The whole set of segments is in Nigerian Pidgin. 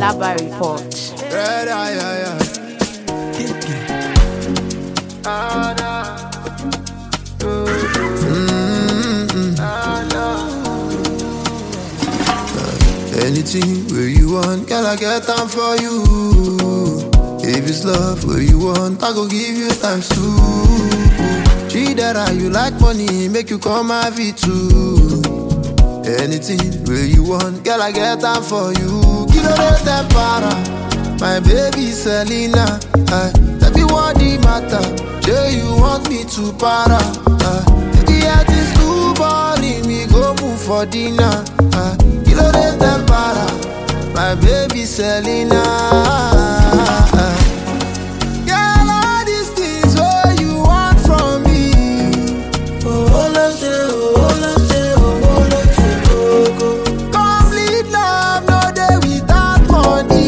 Alaba Report. Red eye. Anything where you want, girl, I get time for you. If it's love where you want, I go give you times two. She that you like money, make you come have it too. Anything where you want, girl, I get time for you. Kilo de tempara, my baby Selena. Tell me what the matter, say you want me to para. The heart is too boring, we go move for dinner. Kilo de tempara, my baby Selena. Girl, all these things what you want from me. Complete love, no day without money.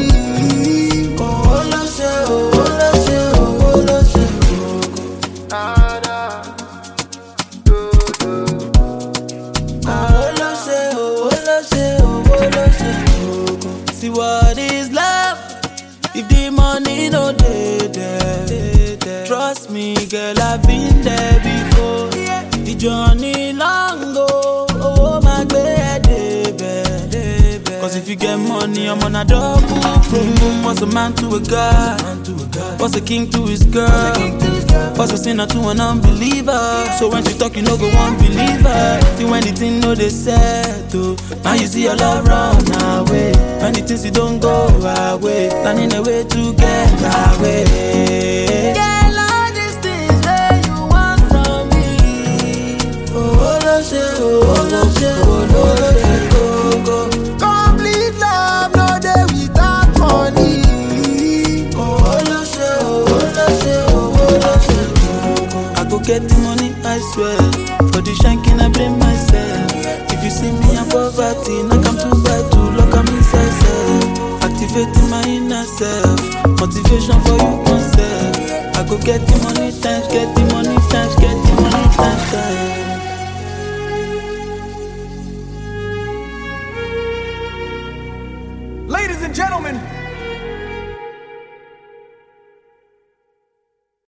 See what is love if the money no dey there. Trust me, girl, I've been there before. The journey long oh my bed. Cause if you get money, I'm on a double. Boom boom, what's a man to a god? What's a king to his girl? What's a sinner to an unbeliever? So when she talk, you know go one believer. See when the thing know they settle, now you see your love run away. When the things you don't go away, planning a way to get away. Girl, all these things that you want from me. Go. Complete love, no day without money. I go get the money, I swear. For the shanking, I blame myself. If you see me in poverty, I come to buy to lock up inside self. Activating my inner self, motivation for you myself. I go get the money, times get the